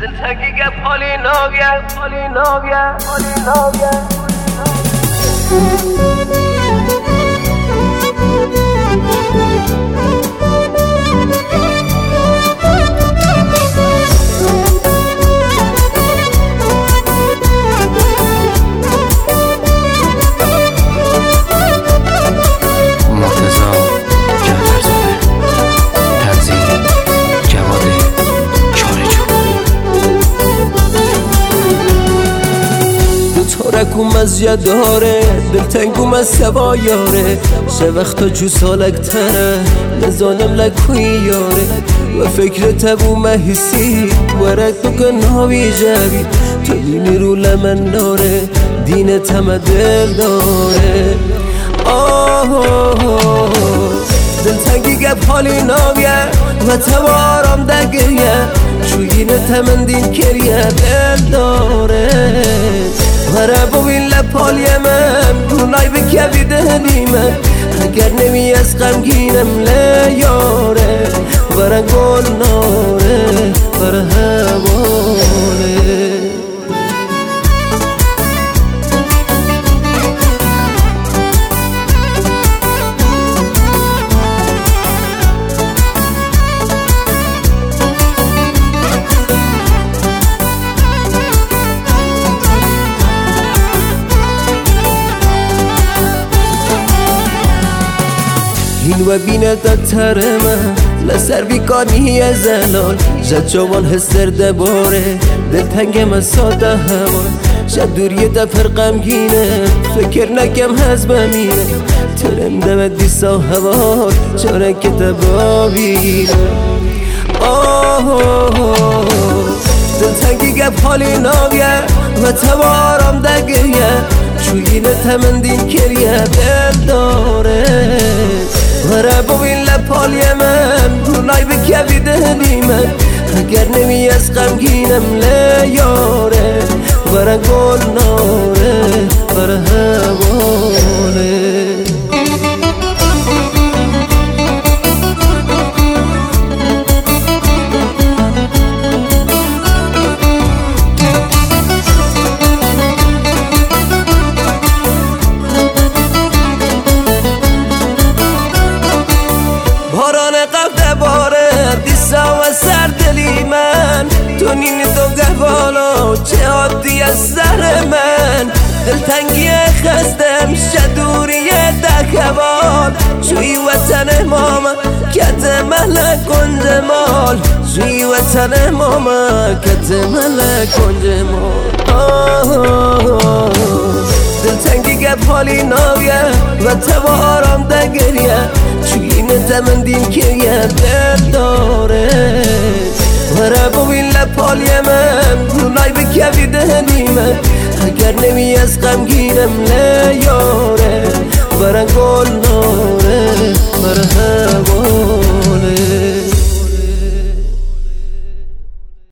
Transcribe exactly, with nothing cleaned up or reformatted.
دلتنگی گپ حالی ناگه حالی ناگه حالی ناگه تورکم از یاداره دلتنگم از سوا یاره شه وقتا جو سالک تره نزانم لکوی یاره و فکر تبو مهیسی ورک بکن هاوی جوی تو بینی رو لمن داره دین تم دل داره آه دلتنگی گپ حالی ناگه و توارم دگریه چویین تمن دین کریه دل داره وره بوین لپالی من گونای بکوی دهنی من اگر نمی از غمگینم لیاره وره گل ناره وره هواله این و بینه دکتر من لسر بیکانی زلال جد جوان هستر دباره دلتنگم از ساده همان شد دوریه دا فرقمگینه فکر نکم هز بمینه ترم دمت دیسا هوار چاره که تبابینه آه دلتنگی گپ حالی ناگه و توارم دگریه چویینه تمن دین کریه دل داره وره بوین لپالی من گونای بکوی دهنی من اگر نمی از غمگینم لیاره وره گل ناره وره هواله سر دلی من تو نین دو گوالا چه عادی از سر من دلتنگی خستم شدوری دکوال شوی وطن ماما کت ملک کنج مال شوی وطن ماما کت ملک کنج مال دلتنگی گپ حالی ناگه و توارم دگریه چوین تمن دین کریه دل داره وره بوین لپالی من گونای بکوی دهنی من اگر نمی از غمگینم لیاره